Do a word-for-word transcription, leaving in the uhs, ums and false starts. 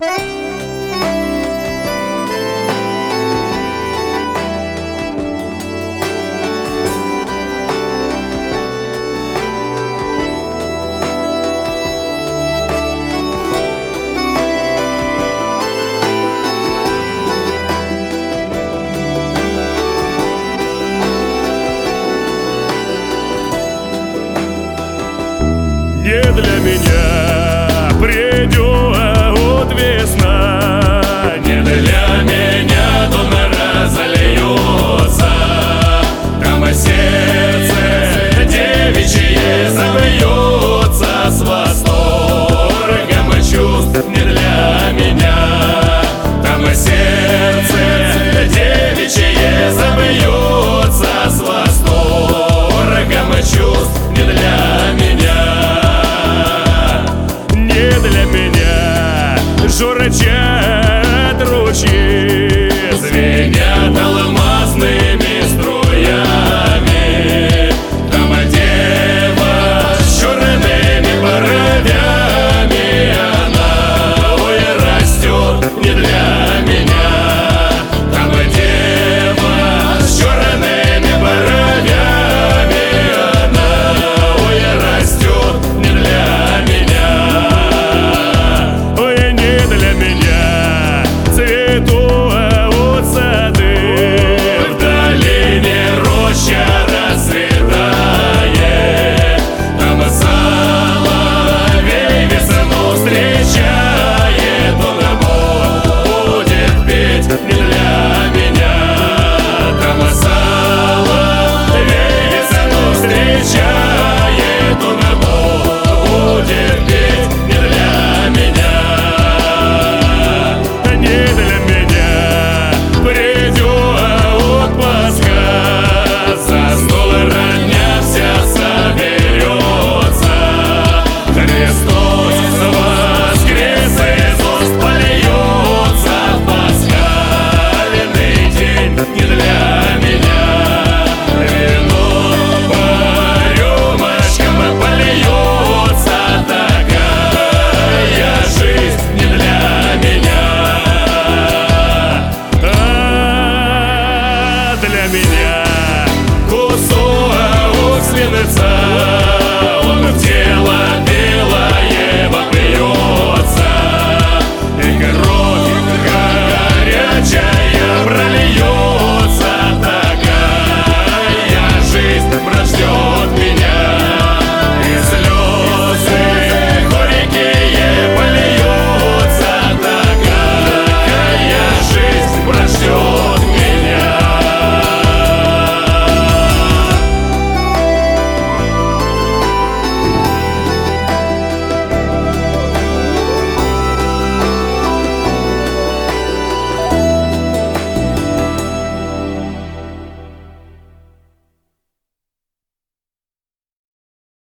Не для меня придет весна, не для меня дон разольется. Там и сердце девичье забьется с восторгом и чувств. Не для меня там и сердце девичье забьется с восторгом и чувств. Не для меня, для меня журчат ручьи, звенят